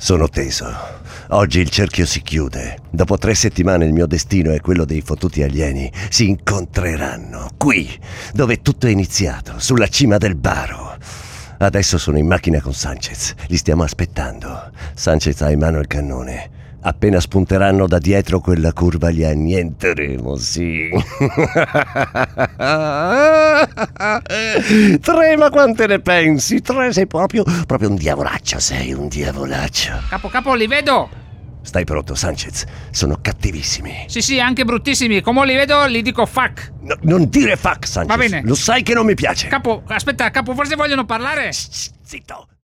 Sono teso. Oggi il cerchio si chiude. Dopo 3 settimane il mio destino e quello dei fottuti alieni si incontreranno qui, dove tutto è iniziato, sulla cima del Baro. Adesso sono in macchina con Sanchez. Li stiamo aspettando. Sanchez ha in mano il cannone. Appena spunteranno da dietro quella curva li annienteremo, sì. 3, ma quante ne pensi? 3, sei proprio un diavolaccio, sei un diavolaccio. Capo, li vedo! Stai pronto, Sanchez? Sono cattivissimi. Sì, anche bruttissimi. Come li vedo, li dico fuck. No, non dire fuck, Sanchez. Va bene. Lo sai che non mi piace. Capo, aspetta, forse vogliono parlare? Zitto.